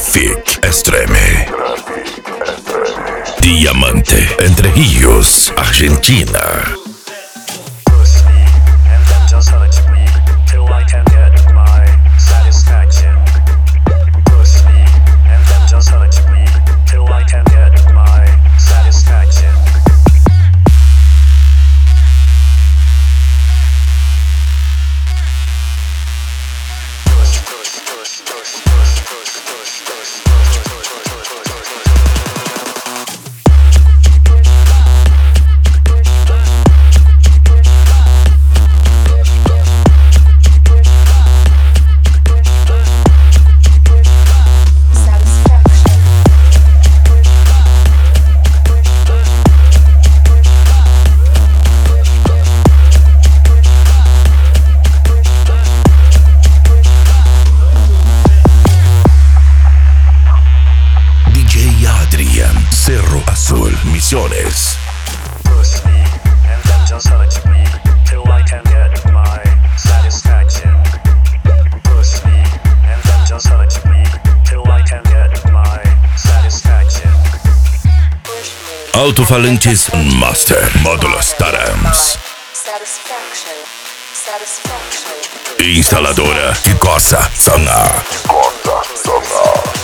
Traffic Extreme. Diamante, Entre Rios, Argentina. Cerro Azul, Misiones. Push me and then just hurt me till I can get my satisfaction. Push me and then just hurt me till I can get my satisfaction. Alto-falantes Master Módulo Starams. Instaladora que coça Sanga.